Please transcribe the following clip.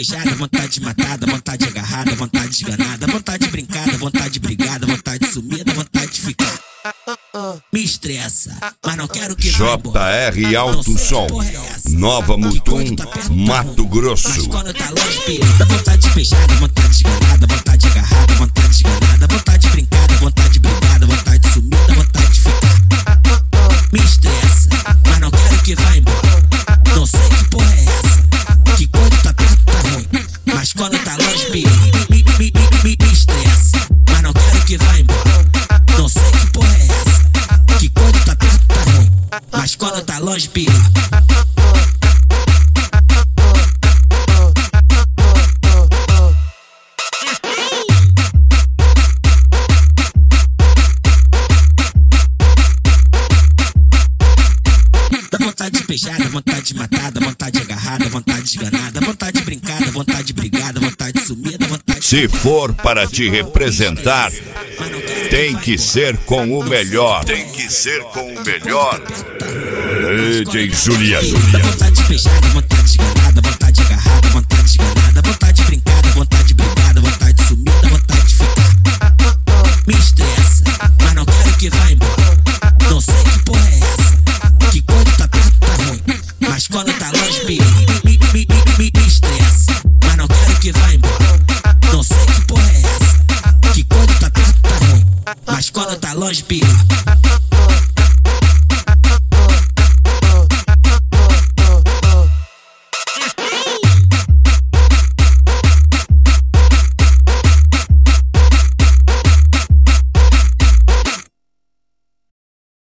beijada, vontade de matada, vontade de agarrada, vontade de esganada, vontade de brincada, vontade de brigada, vontade de sumida, vontade de ficar. Me estressa, mas não quero que JR Alto Som, Nova Mutum, Mato Grosso. Mas quando tá longe, perigo, vontade de beijada, vontade de esganada, vontade de agarrada, vontade de esganada, vontade de brincada, vontade de brigada, vontade de sumida, vontade de ficar. Me estressa, mas não quero que vá embora. Não sei que porra é essa, que quando tá perto tá ruim, mas quando tá longe, perigo, me estressa, mas não quero que vá embora. Não sei que porra é essa, que quando tá perto tá ruim, mas quando tá longe, perigo. Vontade de beijada, vontade de matada, vontade de agarrada, vontade de esganada, vontade de brincada, vontade de brigada, vontade de sumida, vontade de... Se for para te representar, tem que ser com o melhor. Tem que ser com o melhor. DJ Juliano. Vontade de beijada, vontade de esganada, vontade de agarrada, vontade de esganada, vontade de brincada, vontade de brigada, vontade de sumida, vontade de ficar. Me estressa, mas não quero que vá embora. Não sei que porra é essa, que quando tá perto tá ruim, mas quando tá longe, me estressa, mas não quero que vá embora. Não sei que porra é essa, que quando tá perto tá ruim, mas quando tá longe, perigo.